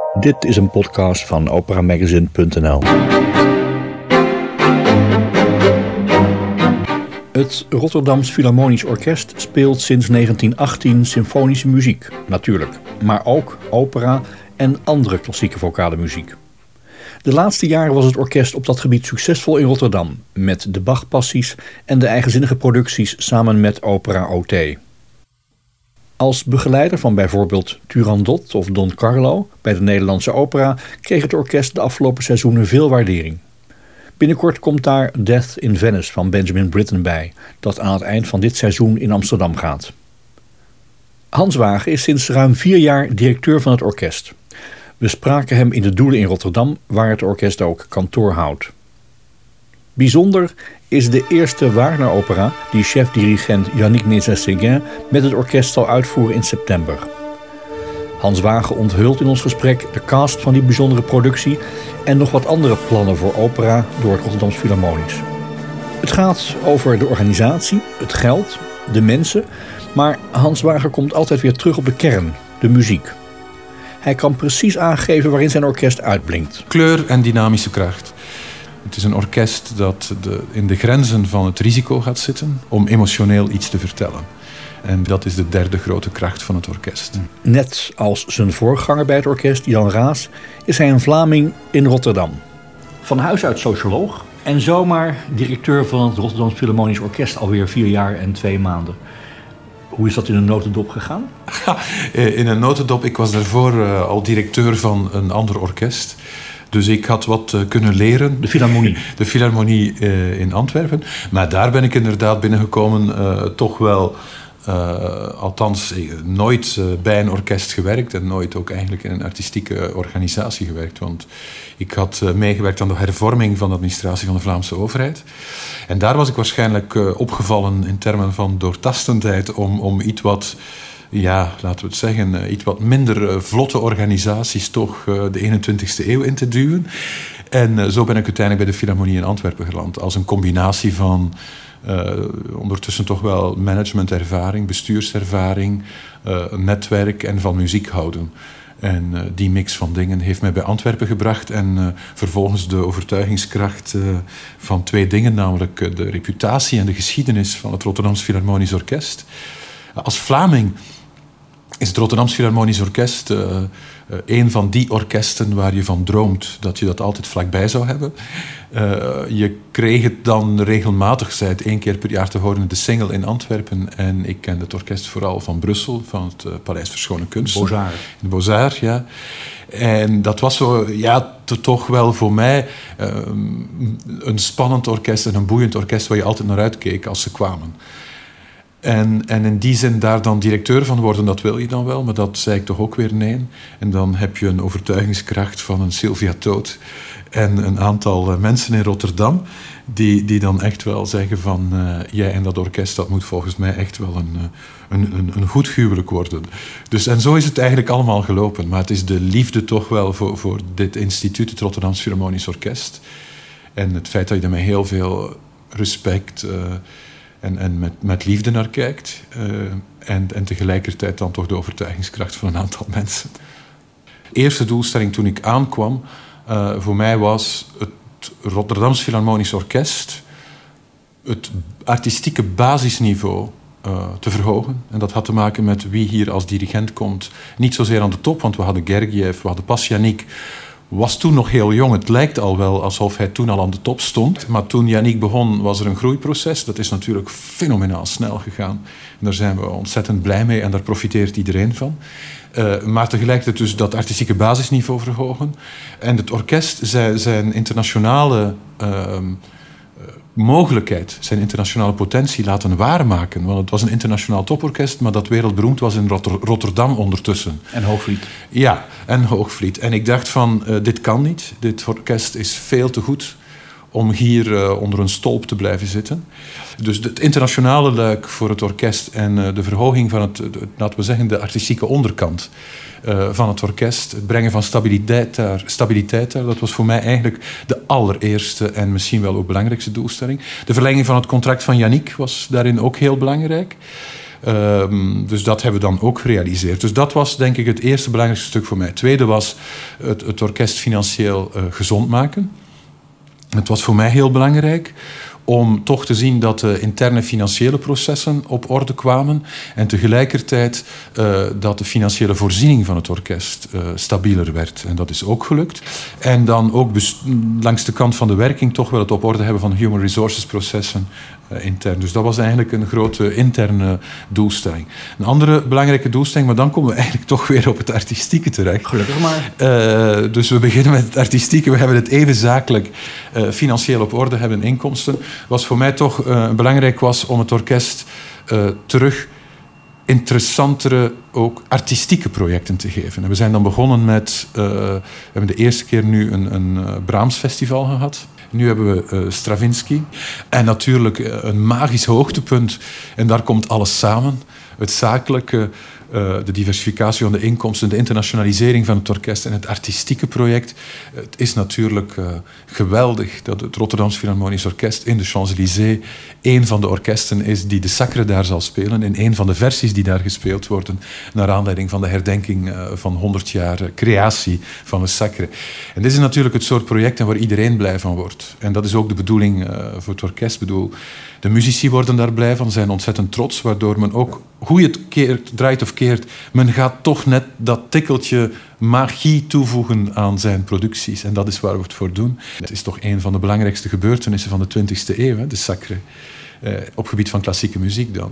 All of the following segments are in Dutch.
Dit is een podcast van operamagazine.nl. Het Rotterdams Philharmonisch Orkest speelt sinds 1918 symfonische muziek, natuurlijk, maar ook opera en andere klassieke vocale muziek. De laatste jaren was het orkest op dat gebied succesvol in Rotterdam, met de Bach-passies en de eigenzinnige producties samen met Opera OT. Als begeleider van bijvoorbeeld Turandot of Don Carlo bij de Nederlandse opera kreeg het orkest de afgelopen seizoenen veel waardering. Binnenkort komt daar Death in Venice van Benjamin Britten bij, dat aan het eind van dit seizoen in Amsterdam gaat. Hans Wagen is sinds ruim 4 jaar directeur van het orkest. We spraken hem in de Doelen in Rotterdam, waar het orkest ook kantoor houdt. Bijzonder is de eerste Wagner-opera die chef-dirigent Yannick Nézet-Séguin met het orkest zal uitvoeren in september. Hans Wagen onthult in ons gesprek de cast van die bijzondere productie en nog wat andere plannen voor opera door het Rotterdams Philharmonisch. Het gaat over de organisatie, het geld, de mensen, maar Hans Wagen komt altijd weer terug op de kern, de muziek. Hij kan precies aangeven waarin zijn orkest uitblinkt. Kleur en dynamische kracht. Het is een orkest dat in de grenzen van het risico gaat zitten om emotioneel iets te vertellen. En dat is de derde grote kracht van het orkest. Net als zijn voorganger bij het orkest, Jan Raas, is hij een Vlaming in Rotterdam. Van huis uit socioloog en zomaar directeur van het Rotterdams Philharmonisch Orkest alweer 4 jaar en 2 maanden. Hoe is dat in een notendop gegaan? In een notendop, ik was daarvoor al directeur van een ander orkest. Dus ik had wat kunnen leren. De Philharmonie. De Philharmonie in Antwerpen. Maar daar ben ik inderdaad binnengekomen toch wel... althans, nooit bij een orkest gewerkt en nooit ook eigenlijk in een artistieke organisatie gewerkt. Want ik had meegewerkt aan de hervorming van de administratie van de Vlaamse overheid. En daar was ik waarschijnlijk opgevallen in termen van doortastendheid om iets wat... Ja, laten we het zeggen, iets wat minder vlotte organisaties toch de 21ste eeuw in te duwen. En zo ben ik uiteindelijk bij de Philharmonie in Antwerpen geland. Als een combinatie van ondertussen toch wel managementervaring, bestuurservaring, netwerk en van muziek houden. En die mix van dingen heeft mij bij Antwerpen gebracht. En vervolgens de overtuigingskracht van 2 dingen, namelijk de reputatie en de geschiedenis van het Rotterdams Philharmonisch Orkest. Als Vlaming is het Rotterdams Philharmonisch Orkest een van die orkesten waar je van droomt dat je dat altijd vlakbij zou hebben. Je kreeg het dan regelmatig, zei het 1 keer per jaar te horen, de single in Antwerpen. En ik kende het orkest vooral van Brussel, van het Paleis Verschone Kunsten. Beaux-Arts. De Beaux-Arts, ja. En dat was zo, ja, toch wel voor mij een spannend orkest en een boeiend orkest waar je altijd naar uitkeek als ze kwamen. En in die zin daar dan directeur van worden, dat wil je dan wel, maar dat zei ik toch ook weer nee. En dan heb je een overtuigingskracht van een Sylvia Toth en een aantal mensen in Rotterdam die dan echt wel zeggen van jij en dat orkest, dat moet volgens mij echt wel een goed huwelijk worden. Dus, en zo is het eigenlijk allemaal gelopen. Maar het is de liefde toch wel voor dit instituut, het Rotterdams Philharmonisch Orkest. En het feit dat je er met heel veel respect... En met liefde naar kijkt. En tegelijkertijd dan toch de overtuigingskracht van een aantal mensen. De eerste doelstelling toen ik aankwam... voor mij was het Rotterdams Philharmonisch Orkest... het artistieke basisniveau te verhogen. En dat had te maken met wie hier als dirigent komt. Niet zozeer aan de top, want we hadden Gergiev, we hadden Pasjanik... was toen nog heel jong. Het lijkt al wel alsof hij toen al aan de top stond. Maar toen Yannick begon, was er een groeiproces. Dat is natuurlijk fenomenaal snel gegaan. En daar zijn we ontzettend blij mee en daar profiteert iedereen van. Maar tegelijkertijd dus dat artistieke basisniveau verhogen. En het orkest, zijn internationale mogelijkheid, zijn internationale potentie laten waarmaken. Want het was een internationaal toporkest, maar dat wereldberoemd was in Rotterdam ondertussen. En Hoogvliet. Ja, en Hoogvliet. En ik dacht van, dit kan niet. Dit orkest is veel te goed om hier onder een stolp te blijven zitten. Dus het internationale luik voor het orkest en de verhoging van laten we zeggen, de artistieke onderkant van het orkest, het brengen van stabiliteit daar, dat was voor mij eigenlijk de allereerste en misschien wel ook belangrijkste doelstelling. De verlenging van het contract van Yannick was daarin ook heel belangrijk. Dus dat hebben we dan ook gerealiseerd. Dus dat was denk ik het eerste belangrijkste stuk voor mij. Het tweede was het orkest financieel gezond maken. Het was voor mij heel belangrijk om toch te zien dat de interne financiële processen op orde kwamen en tegelijkertijd dat de financiële voorziening van het orkest stabieler werd. En dat is ook gelukt. En dan ook langs de kant van de werking toch wel het op orde hebben van human resources processen intern. Dus dat was eigenlijk een grote interne doelstelling. Een andere belangrijke doelstelling, maar dan komen we eigenlijk toch weer op het artistieke terecht. Gelukkig maar. Dus we beginnen met het artistieke. We hebben het even zakelijk financieel op orde hebben, inkomsten. Wat voor mij toch belangrijk was om het orkest terug interessantere, ook artistieke projecten te geven. En we zijn dan begonnen met... we hebben de eerste keer nu een Brahms-festival gehad. Nu hebben we Stravinsky. En natuurlijk een magisch hoogtepunt. En daar komt alles samen. Het zakelijke, de diversificatie van de inkomsten, de internationalisering van het orkest en het artistieke project. Het is natuurlijk geweldig dat het Rotterdams Philharmonisch Orkest in de Champs-Élysées een van de orkesten is die de Sacre daar zal spelen. In een van de versies die daar gespeeld worden naar aanleiding van de herdenking van 100 jaar creatie van de Sacre. En dit is natuurlijk het soort projecten waar iedereen blij van wordt. En dat is ook de bedoeling voor het orkest. Ik bedoel, de muzici worden daar blij van, zijn ontzettend trots, waardoor men ook, hoe je het draait of keert, men gaat toch net dat tikkeltje magie toevoegen aan zijn producties. En dat is waar we het voor doen. Het is toch een van de belangrijkste gebeurtenissen van de 20e eeuw, hè, de Sacre. Op gebied van klassieke muziek dan.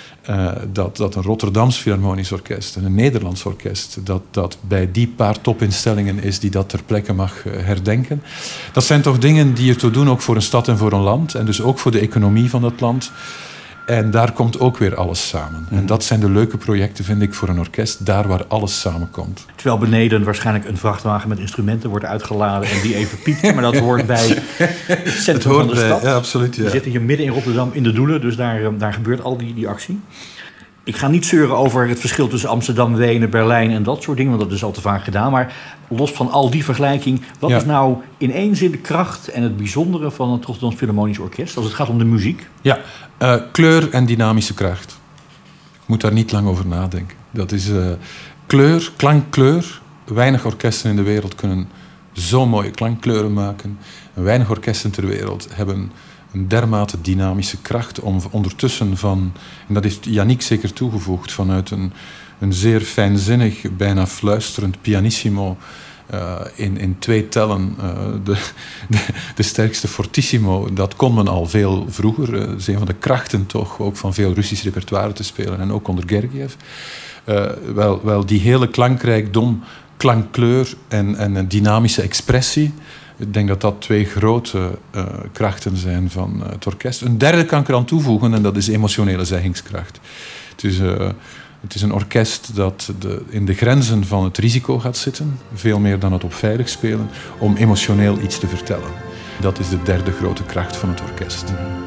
Dat een Rotterdams Philharmonisch Orkest en een Nederlands orkest, dat bij die paar topinstellingen is die dat ter plekke mag herdenken. Dat zijn toch dingen die ertoe doen, ook voor een stad en voor een land. En dus ook voor de economie van dat land. En daar komt ook weer alles samen. En dat zijn de leuke projecten, vind ik, voor een orkest. Daar waar alles samenkomt. Terwijl beneden waarschijnlijk een vrachtwagen met instrumenten wordt uitgeladen en die even piept. Maar dat hoort bij het centrum van de stad. Ja, absoluut. Ja. We zitten hier midden in Rotterdam in de Doelen, dus daar gebeurt al die actie. Ik ga niet zeuren over het verschil tussen Amsterdam, Wenen, Berlijn en dat soort dingen, want dat is al te vaak gedaan. Maar los van al die vergelijking, wat is nou in één zin de kracht en het bijzondere van het Rotterdams Philharmonisch Orkest als het gaat om de muziek? Ja, kleur en dynamische kracht. Ik moet daar niet lang over nadenken. Dat is kleur, klankkleur. Weinig orkesten in de wereld kunnen zo mooie klankkleuren maken. En weinig orkesten ter wereld hebben een dermate dynamische kracht om ondertussen van, en dat heeft Yannick zeker toegevoegd, vanuit een zeer fijnzinnig, bijna fluisterend pianissimo in 2 tellen, de sterkste fortissimo, dat kon men al veel vroeger. Dat is een van de krachten toch, ook van veel Russisch repertoire te spelen, en ook onder Gergiev. Wel die hele klankrijkdom, klankkleur en een dynamische expressie. Ik denk dat dat 2 grote krachten zijn van het orkest. Een derde kan ik eraan toevoegen en dat is emotionele zeggingskracht. Het is een orkest dat in de grenzen van het risico gaat zitten, veel meer dan het op veilig spelen, om emotioneel iets te vertellen. Dat is de derde grote kracht van het orkest.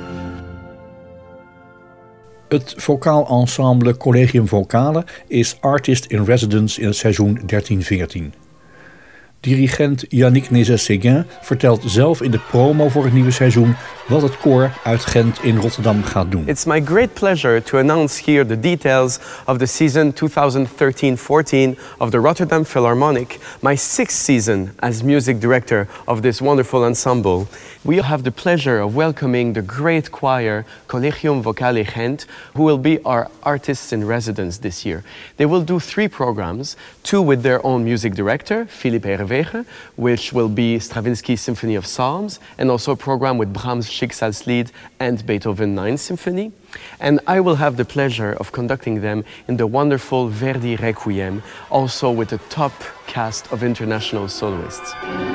Het vocaal ensemble Collegium Vocale is artist in residence in het seizoen 13-14. Dirigent Yannick Nézet-Séguin vertelt zelf in de promo voor het nieuwe seizoen wat het koor uit Gent in Rotterdam gaat doen. It's my great pleasure to announce here the details of the season 2013-14 of the Rotterdam Philharmonic, my 6th season as music director of this wonderful ensemble. We have the pleasure of welcoming the great choir Collegium Vocale Gent, who will be our artists in residence this year. They will do 3 programs, 2 with their own music director, Philippe Herwege, which will be Stravinsky's Symphony of Psalms, and also a program with Brahms' Schicksalslied and Beethoven 9th Symphony. And I will have the pleasure of conducting them in the wonderful Verdi Requiem, also with a top cast of international soloists.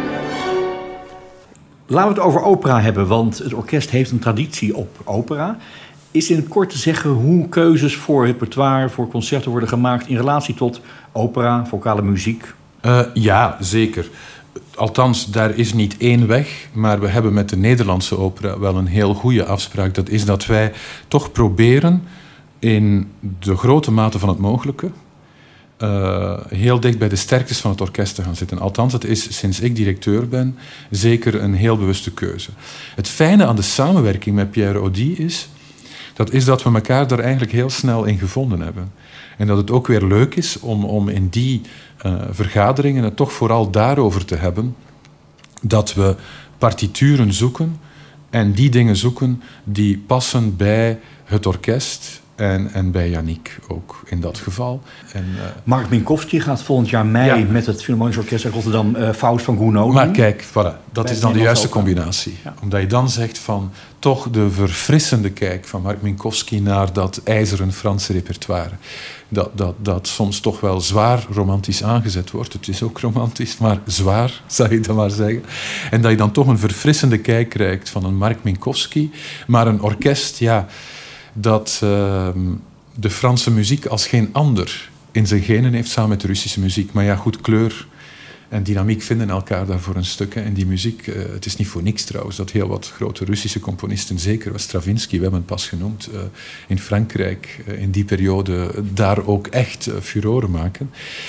Laten we het over opera hebben, want het orkest heeft een traditie op opera. Is in het kort te zeggen hoe keuzes voor repertoire, voor concerten worden gemaakt in relatie tot opera, vocale muziek? Ja, zeker. Althans, daar is niet één weg, maar we hebben met de Nederlandse opera wel een heel goede afspraak. Dat is dat wij toch proberen in de grote mate van het mogelijke heel dicht bij de sterktes van het orkest te gaan zitten. Althans, het is, sinds ik directeur ben, zeker een heel bewuste keuze. Het fijne aan de samenwerking met Pierre Audi is dat is dat we elkaar daar eigenlijk heel snel in gevonden hebben. En dat het ook weer leuk is om in die vergaderingen het toch vooral daarover te hebben dat we partituren zoeken en die dingen zoeken die passen bij het orkest en bij Yannick ook in dat geval. En, Mark Minkowski gaat volgend jaar mei met het Philharmonisch Orkest in Rotterdam Faust van Gounod doen. Maar kijk, voilà, dat is dan de juiste combinatie. Ja. Omdat je dan zegt van toch de verfrissende kijk van Mark Minkowski naar dat ijzeren Franse repertoire. Dat soms toch wel zwaar romantisch aangezet wordt. Het is ook romantisch, maar zwaar, zou je dan maar zeggen. En dat je dan toch een verfrissende kijk krijgt van een Mark Minkowski. Maar een orkest, dat de Franse muziek als geen ander in zijn genen heeft samen met de Russische muziek. Maar goed, kleur en dynamiek vinden elkaar daarvoor een stuk. En die muziek, het is niet voor niks trouwens, dat heel wat grote Russische componisten, zeker Stravinsky, we hebben het pas genoemd, in Frankrijk in die periode daar ook echt furoren maken.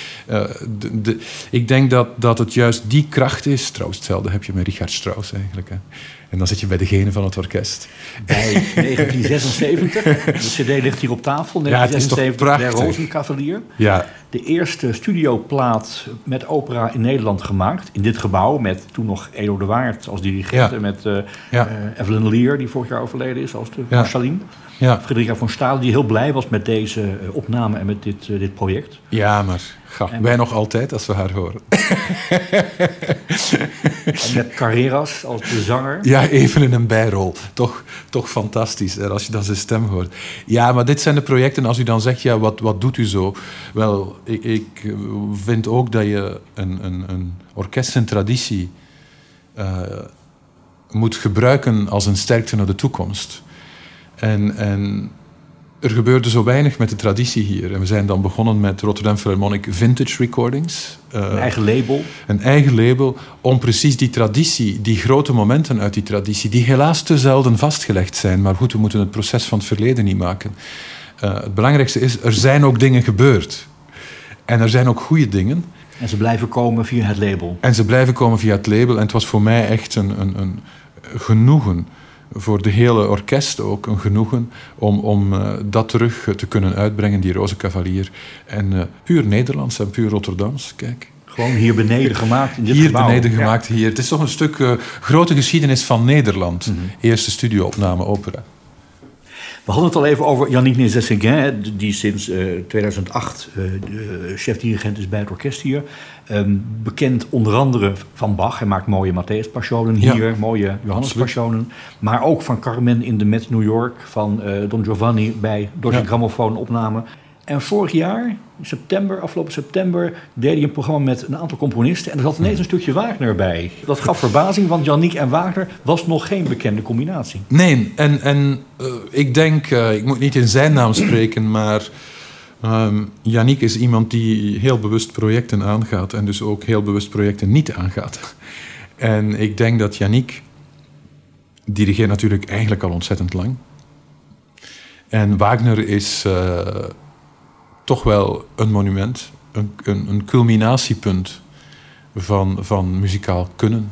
Ik denk dat het juist die kracht is. Trouwens, hetzelfde heb je met Richard Strauss eigenlijk. Hè. En dan zit je bij de genen van het orkest. Bij 1976. De cd ligt hier op tafel. 1976, de Rozenkavalier. Ja. De eerste studioplaat met opera in Nederland gemaakt. In dit gebouw met toen nog Edo de Waard als dirigent. En met Evelyn Lear, die vorig jaar overleden is, als de Marschallin. Ja. Frederica von Stade, die heel blij was met deze opname en met dit project. Ja, maar wij nog altijd als we haar horen. En met Carreras als de zanger. Ja, even in een bijrol. Toch fantastisch, als je dan zijn stem hoort. Ja, maar dit zijn de projecten, als u dan zegt, wat doet u zo? Wel, ik vind ook dat je een orkest en traditie moet gebruiken als een sterkte naar de toekomst. En er gebeurde zo weinig met de traditie hier. En we zijn dan begonnen met Rotterdam Philharmonic Vintage Recordings. Een eigen label. Een eigen label om precies die traditie, die grote momenten uit die traditie, die helaas te zelden vastgelegd zijn. Maar goed, we moeten het proces van het verleden niet maken. Het belangrijkste is, er zijn ook dingen gebeurd. En er zijn ook goede dingen. En ze blijven komen via het label. En het was voor mij echt een genoegen. Voor de hele orkest ook een genoegen om dat terug te kunnen uitbrengen, die Rozenkavalier. En puur Nederlands en puur Rotterdams, kijk. Gewoon hier beneden gemaakt in dit hier gebouw. Beneden gemaakt, hier. Het is toch een stuk grote geschiedenis van Nederland. Mm-hmm. Eerste studioopname opera. We hadden het al even over Yannick Nézet-Séguin, die sinds 2008 de chef-dirigent is bij het orkest hier. Bekend onder andere van Bach. Hij maakt mooie Matthäus-passionen hier, mooie Johannes-passionen. Maar ook van Carmen in de Met New York, van Don Giovanni bij Deutsche Grammophon opname. En vorig jaar, afgelopen september, deed hij een programma met een aantal componisten. En er zat ineens een stukje Wagner bij. Dat gaf verbazing, want Yannick en Wagner was nog geen bekende combinatie. Nee, en ik denk, ik moet niet in zijn naam spreken, maar Yannick is iemand die heel bewust projecten aangaat en dus ook heel bewust projecten niet aangaat. En ik denk dat Yannick dirigeert natuurlijk eigenlijk al ontzettend lang. En Wagner is toch wel een monument, een culminatiepunt van muzikaal kunnen,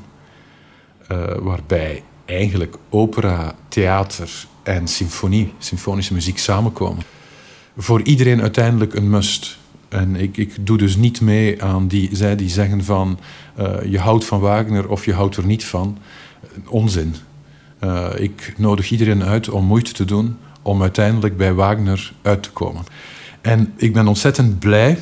waarbij eigenlijk opera, theater en symfonische muziek samenkomen. Voor iedereen uiteindelijk een must. En ik doe dus niet mee aan die zeggen van je houdt van Wagner of je houdt er niet van. Onzin. Ik nodig iedereen uit om moeite te doen om uiteindelijk bij Wagner uit te komen. En ik ben ontzettend blij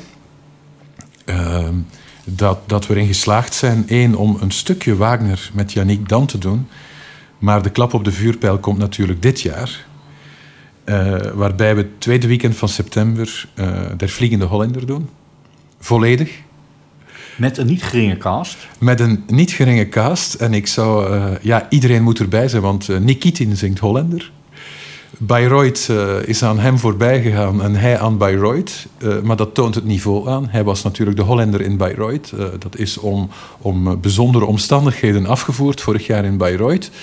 dat we erin geslaagd zijn. 1, om een stukje Wagner met Yannick dan te doen. Maar de klap op de vuurpijl komt natuurlijk dit jaar. Waarbij we het tweede weekend van september Der Vliegende Hollander doen. Volledig. Met een niet geringe cast. Met een niet geringe cast. En ik zou... iedereen moet erbij zijn, want Nikitin zingt Hollander. Bayreuth is aan hem voorbij gegaan en hij aan Bayreuth. Maar dat toont het niveau aan. Hij was natuurlijk de Hollander in Bayreuth. Dat is om bijzondere omstandigheden afgevoerd vorig jaar in Bayreuth.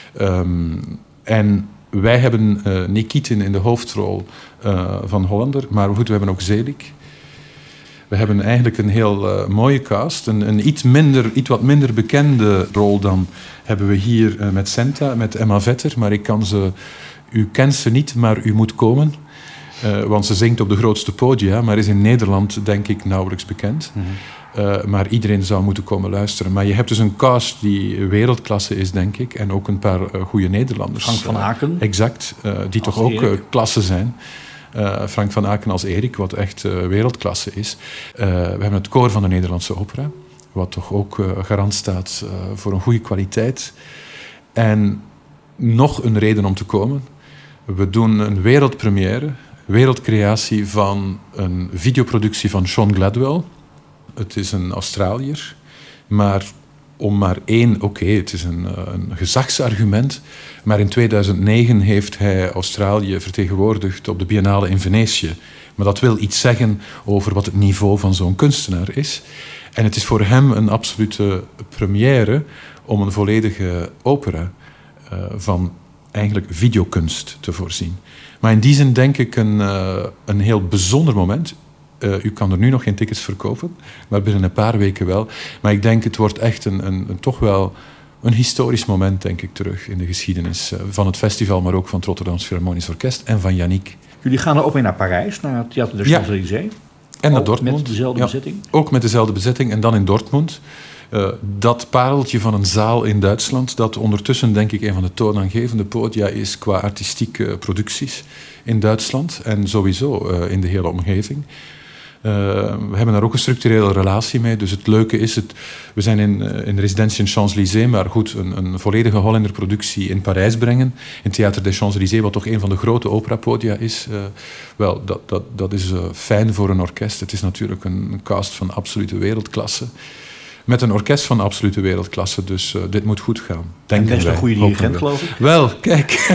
En wij hebben Nikitin in de hoofdrol van Hollander. Maar goed, we hebben ook Zelik. We hebben eigenlijk een heel mooie cast. Een iets wat minder bekende rol dan hebben we hier met Senta, met Emma Vetter. Maar ik kan ze u kent ze niet, maar u moet komen. Want ze zingt op de grootste podia, maar is in Nederland, denk ik, nauwelijks bekend. Maar iedereen zou moeten komen luisteren. Maar je hebt dus een cast die wereldklasse is, denk ik. En ook een paar goede Nederlanders. Frank van Aken. Exact, die toch ook klasse zijn. Frank van Aken als Erik, wat echt wereldklasse is. We hebben het koor van de Nederlandse opera, wat toch ook garant staat voor een goede kwaliteit. En nog een reden om te komen. We doen een wereldpremière, wereldcreatie van een videoproductie van Sean Gladwell. Het is een Australiër, maar om maar één... het is een gezagsargument, maar in 2009 heeft hij Australië vertegenwoordigd op de Biennale in Venetië. Maar dat wil iets zeggen over wat het niveau van zo'n kunstenaar is. En het is voor hem een absolute première om een volledige opera van eigenlijk videokunst te voorzien. Maar in die zin denk ik een heel bijzonder moment. U kan er nu nog geen tickets verkopen, maar binnen een paar weken wel. Maar ik denk het wordt echt toch wel een historisch moment, denk ik, terug in de geschiedenis van het festival, maar ook van het Rotterdams Philharmonisch Orkest en van Yannick. Jullie gaan er ook mee naar Parijs, naar het Théâtre des Champs-Élysées. En naar Dortmund. Met dezelfde bezetting? Ook met dezelfde bezetting en dan in Dortmund. Dat pareltje van een zaal in Duitsland, dat ondertussen denk ik een van de toonaangevende podia is qua artistieke producties in Duitsland en sowieso in de hele omgeving. We hebben daar ook een structurele relatie mee. Dus het leuke is, we zijn in residentie in Champs-Élysées, maar goed, een volledige Hollander-productie in Parijs brengen. In Théâtre des Champs-Élysées, wat toch een van de grote operapodia is. Dat is fijn voor een orkest. Het is natuurlijk een cast van absolute wereldklasse. Met een orkest van absolute wereldklasse, dus dit moet goed gaan. En best een goede dirigent, geloof ik. Wel, kijk.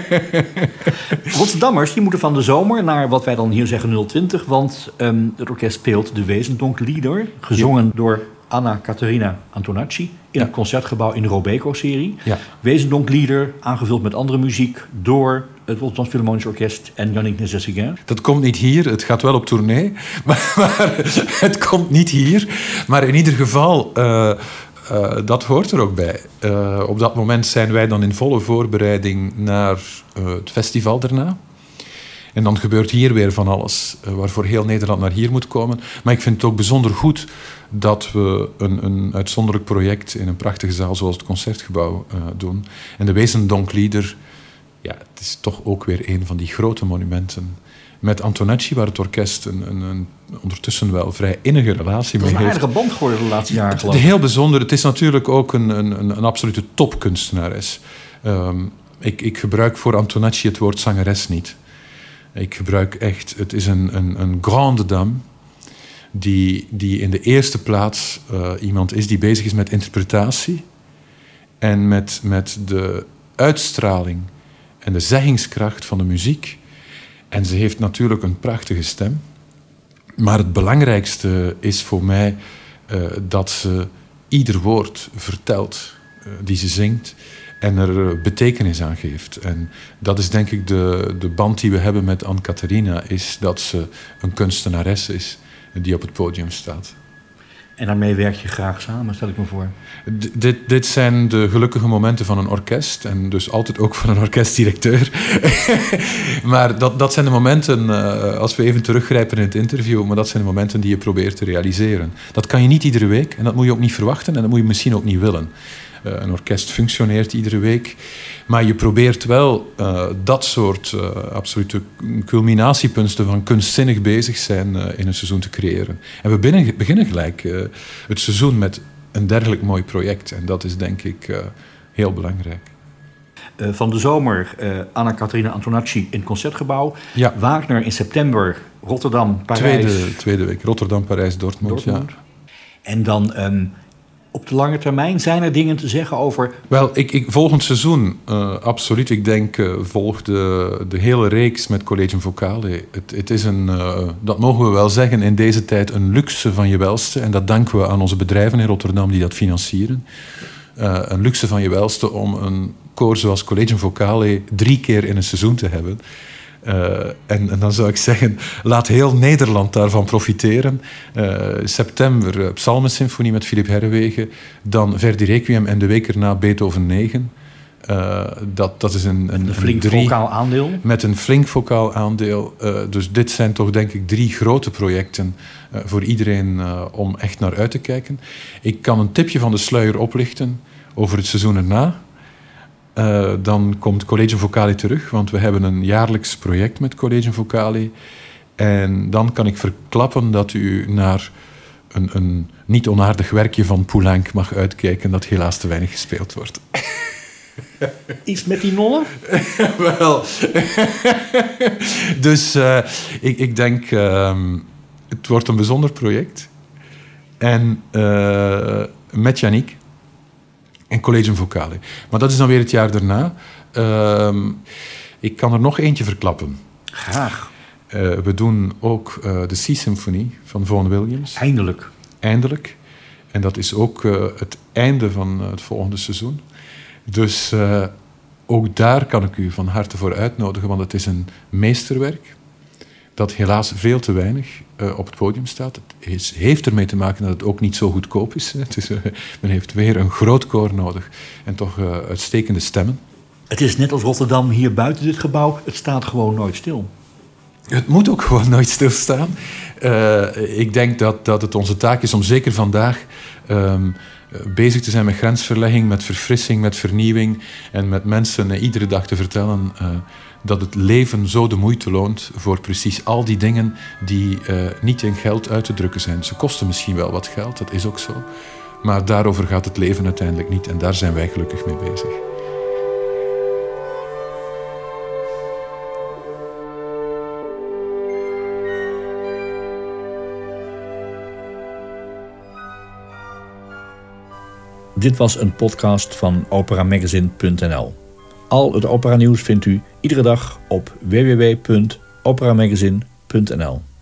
Rotterdammers die moeten van de zomer naar wat wij dan hier zeggen 020, want het orkest speelt de Wezendonck-lieder, gezongen door Anna-Caterina Antonacci in het Concertgebouw in de Robeco-serie. Ja. Wezendonck-lieder, aangevuld met andere muziek door het Rotterdams Philharmonisch Orkest en Yannick Nézet-Séguin. Dat komt niet hier, het gaat wel op tournee, maar het komt niet hier. Maar in ieder geval, dat hoort er ook bij. Op dat moment zijn wij dan in volle voorbereiding naar het festival daarna. En dan gebeurt hier weer van alles, waarvoor heel Nederland naar hier moet komen. Maar ik vind het ook bijzonder goed dat we een uitzonderlijk project in een prachtige zaal zoals het Concertgebouw doen. En de Wezendonck-lieder, ja, het is toch ook weer een van die grote monumenten. Met Antonacci, waar het orkest een ondertussen wel vrij innige relatie mee heeft. Het is een aardige band geworden de laatste jaren, geloof ik. Heel bijzonder. Het is natuurlijk ook een absolute topkunstenares. Ik gebruik voor Antonacci het woord zangeres niet. Ik gebruik echt... Het is een grande dame die in de eerste plaats iemand is die bezig is met interpretatie en met de uitstraling en de zeggingskracht van de muziek. En ze heeft natuurlijk een prachtige stem. Maar het belangrijkste is voor mij dat ze ieder woord vertelt die ze zingt en er betekenis aan geeft. En dat is denk ik de band die we hebben met Anne-Catherina, is dat ze een kunstenares is die op het podium staat. En daarmee werk je graag samen, stel ik me voor. Dit zijn de gelukkige momenten van een orkest. En dus altijd ook van een orkestdirecteur. Maar dat zijn de momenten, als we even teruggrijpen in het interview, maar dat zijn de momenten die je probeert te realiseren. Dat kan je niet iedere week en dat moet je ook niet verwachten en dat moet je misschien ook niet willen. Een orkest functioneert iedere week. Maar je probeert wel dat soort absolute culminatiepunten van kunstzinnig bezig zijn in een seizoen te creëren. En we beginnen gelijk het seizoen met een dergelijk mooi project. En dat is denk ik heel belangrijk. Van de zomer Anna-Catherina Antonacci in het Concertgebouw. Ja. Wagner in september, Rotterdam, Parijs. Tweede week, Rotterdam, Parijs, Dortmund. Ja. En dan... op de lange termijn zijn er dingen te zeggen over... Wel, volgend seizoen, absoluut. Ik denk, volg de hele reeks met Collegium Vocale. Het is dat mogen we wel zeggen, in deze tijd een luxe van je welste. En dat danken we aan onze bedrijven in Rotterdam die dat financieren. Een luxe van je welste om een koor zoals Collegium Vocale 3 keer in een seizoen te hebben. En dan zou ik zeggen, laat heel Nederland daarvan profiteren. September, Psalmensymfonie met Philippe Herrewegen. Dan Verdi Requiem en de week erna Beethoven 9. Dat is een flink vocaal aandeel? Met een flink vocaal aandeel. Dus dit zijn toch denk ik 3 grote projecten voor iedereen om echt naar uit te kijken. Ik kan een tipje van de sluier oplichten over het seizoen erna. Dan komt Collegium Vocali terug, want we hebben een jaarlijks project met Collegium Vocali. En dan kan ik verklappen dat u naar een niet onaardig werkje van Poulenc mag uitkijken dat helaas te weinig gespeeld wordt. Iets met die nonnen? Wel. Dus ik denk, het wordt een bijzonder project. En met Yannick en Collegium Vocali. Maar dat is dan weer het jaar daarna. Ik kan er nog eentje verklappen. Graag. We doen ook de Sea-symfonie van Vaughan Williams. Eindelijk. En dat is ook het einde van het volgende seizoen. Dus ook daar kan ik u van harte voor uitnodigen, want het is een meesterwerk dat helaas veel te weinig op het podium staat. Het heeft ermee te maken dat het ook niet zo goedkoop is. Men heeft weer een groot koor nodig en toch uitstekende stemmen. Het is net als Rotterdam hier buiten dit gebouw. Het staat gewoon nooit stil. Het moet ook gewoon nooit stilstaan. Ik denk dat het onze taak is om zeker vandaag bezig te zijn met grensverlegging, met verfrissing, met vernieuwing en met mensen iedere dag te vertellen dat het leven zo de moeite loont voor precies al die dingen die niet in geld uit te drukken zijn. Ze kosten misschien wel wat geld, dat is ook zo. Maar daarover gaat het leven uiteindelijk niet en daar zijn wij gelukkig mee bezig. Dit was een podcast van operamagazine.nl. Al het operanieuws vindt u iedere dag op www.operamagazine.nl.